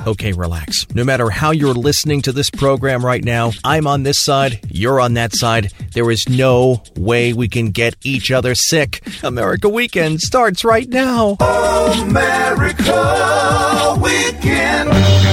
Okay, relax. No matter how you're listening to this program right now, I'm on this side, you're on that side. There is no way we can get each other sick. America Weekend starts right now. America Weekend.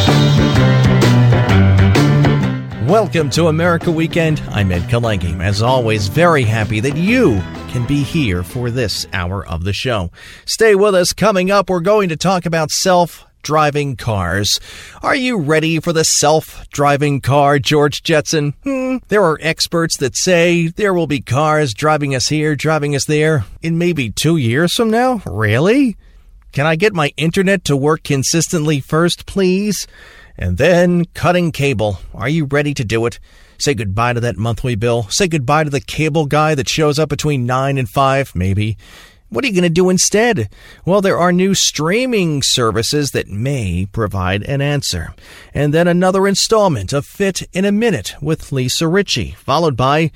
Welcome to America Weekend. I'm Ed Kalengi. As always, very happy that you can be here for this hour of the show. Stay with us. Coming up, we're going to talk about self-driving cars. Are you ready for the self-driving car, George Jetson? There are experts that say there will be cars driving us here, driving us there in maybe 2 years from now. Really? Can I get my internet to work consistently first, please? And then cutting cable. Are you ready to do it? Say goodbye to that monthly bill. Say goodbye to the cable guy that shows up between 9 and 5, maybe. What are you going to do instead? Well, there are new streaming services that may provide an answer. And then another installment of Fit in a Minute with Lisa Ritchie, followed by,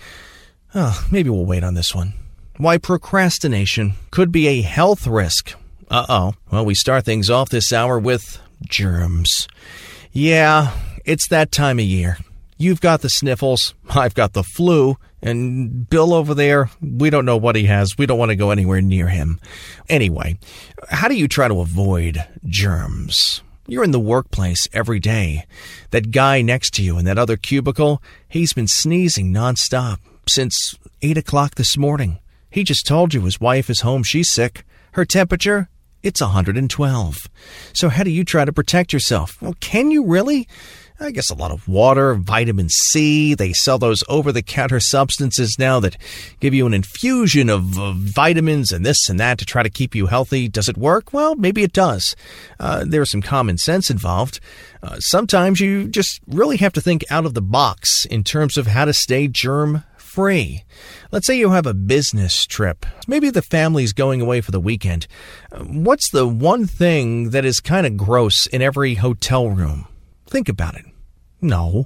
maybe we'll wait on this one. Why procrastination could be a health risk. Well, we start things off this hour with germs. Yeah, it's that time of year. You've got the sniffles, I've got the flu, and Bill over there, we don't know what he has. We don't want to go anywhere near him. Anyway, how do you try to avoid germs? You're in the workplace every day. That guy next to you in that other cubicle, he's been sneezing nonstop since 8 o'clock this morning. He just told you his wife is home, she's sick. Her temperature? It's 112. So how do you try to protect yourself? Well, can you really? I guess a lot of water, vitamin C. They sell those over-the-counter substances now that give you an infusion of vitamins and this and that to try to keep you healthy. Does it work? Well, maybe it does. There's some common sense involved. Sometimes you just really have to think out of the box in terms of how to stay germ-free. Let's say you have a business trip. Maybe the family's going away for the weekend. What's the one thing that is kind of gross in every hotel room? Think about it. No.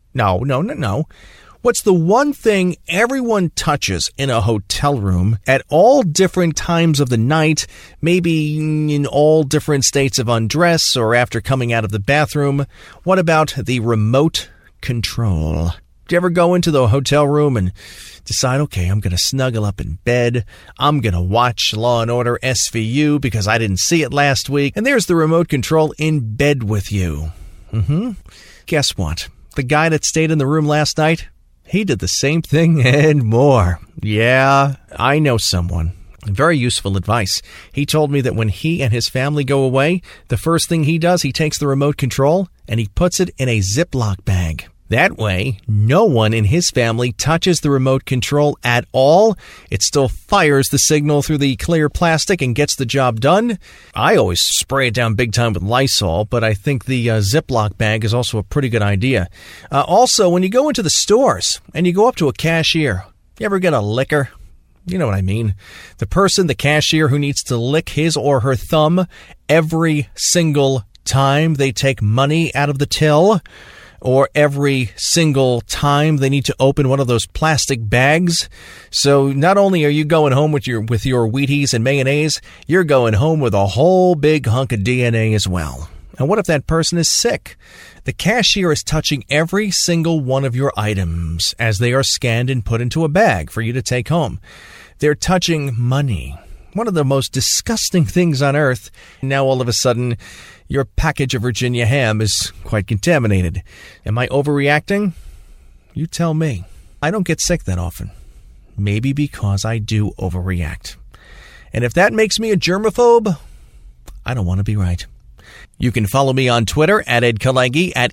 What's the one thing everyone touches in a hotel room at all different times of the night, maybe in all different states of undress or after coming out of the bathroom? What about the remote control? Do you ever go into the hotel room and decide, okay, I'm going to snuggle up in bed. I'm going to watch Law & Order SVU because I didn't see it last week. And there's the remote control in bed with you. Guess what? The guy that stayed in the room last night, he did the same thing and more. Yeah, I know someone. Very useful advice. He told me that when he and his family go away, the first thing he does, he takes the remote control and he puts it in a Ziploc bag. That way, no one in his family touches the remote control at all. It still fires the signal through the clear plastic and gets the job done. I always spray it down big time with Lysol, but I think the Ziploc bag is also a pretty good idea. Also, when you go into the stores and you go up to a cashier, you ever get a licker? You know what I mean. The cashier who needs to lick his or her thumb every single time they take money out of the till. Or every single time they need to open one of those plastic bags. So not only are you going home with your Wheaties and mayonnaise, you're going home with a whole big hunk of DNA as well. And what if that person is sick? The cashier is touching every single one of your items as they are scanned and put into a bag for you to take home. They're touching money. One of the most disgusting things on earth. Now all of a sudden, your package of Virginia ham is quite contaminated. Am I overreacting? You tell me. I don't get sick that often. Maybe because I do overreact. And if that makes me a germaphobe, I don't want to be right. You can follow me on Twitter at Ed Kalengi, at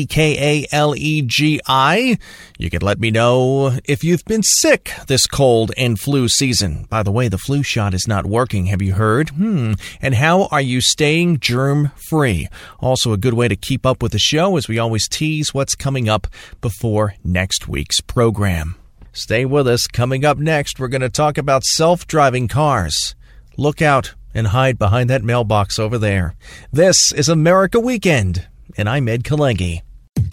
EDKALEGI. You can let me know if you've been sick this cold and flu season. By the way, the flu shot is not working. Have you heard? And how are you staying germ-free? Also a good way to keep up with the show as we always tease what's coming up before next week's program. Stay with us. Coming up next, we're going to talk about self-driving cars. Look out and hide behind that mailbox over there. This is America Weekend, and I'm Ed Kalengi.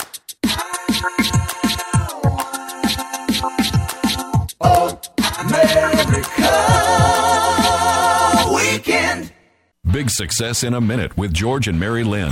America Weekend. Big Success in a Minute with George and Mary Lynn.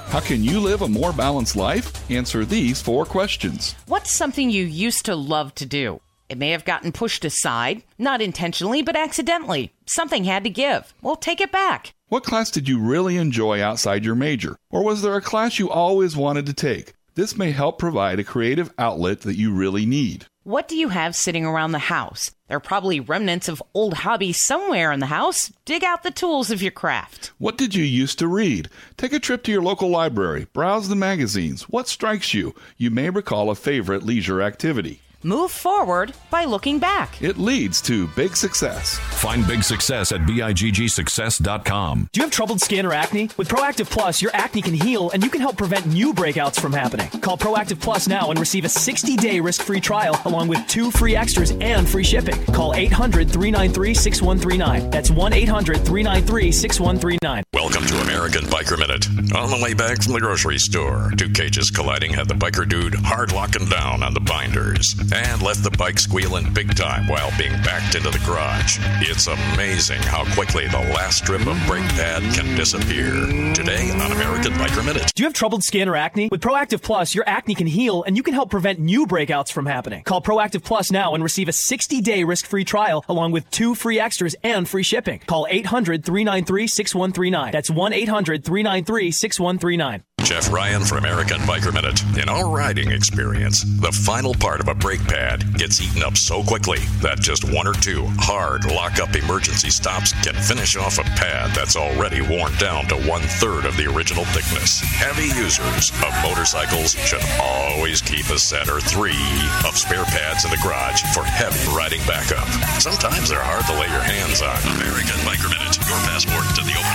How can you live a more balanced life? Answer these 4 questions. What's something you used to love to do? It may have gotten pushed aside, not intentionally, but accidentally. Something had to give. Well, take it back. What class did you really enjoy outside your major? Or was there a class you always wanted to take? This may help provide a creative outlet that you really need. What do you have sitting around the house? There are probably remnants of old hobbies somewhere in the house. Dig out the tools of your craft. What did you used to read? Take a trip to your local library. Browse the magazines. What strikes you? You may recall a favorite leisure activity. Move forward by looking back. It leads to big success. Find big success at BIGGsuccess.com. Do you have troubled skin or acne? With Proactive Plus, your acne can heal and you can help prevent new breakouts from happening. Call Proactive Plus now and receive a 60-day risk-free trial along with 2 free extras and free shipping. Call 800-393-6139. That's 1-800-393-6139. Welcome to American Biker Minute. On the way back from the grocery store, 2 cages colliding had the biker dude hard locking down on the binders and left the bike squealing big time while being backed into the garage. It's amazing how quickly the last strip of brake pad can disappear. Today on American Biker Minute. Do you have troubled skin or acne? With Proactive Plus, your acne can heal and you can help prevent new breakouts from happening. Call Proactive Plus now and receive a 60-day risk-free trial along with 2 free extras and free shipping. Call 800-393-6139. That's 1-800-393-6139. Jeff Ryan for American Biker Minute. In our riding experience, the final part of a brake pad gets eaten up so quickly that just 1 or 2 hard lock-up emergency stops can finish off a pad that's already worn down to 1/3 of the original thickness. Heavy users of motorcycles should always keep a set or 3 of spare pads in the garage for heavy riding backup. Sometimes they're hard to lay your hands on. American Biker Minute, your passport to the open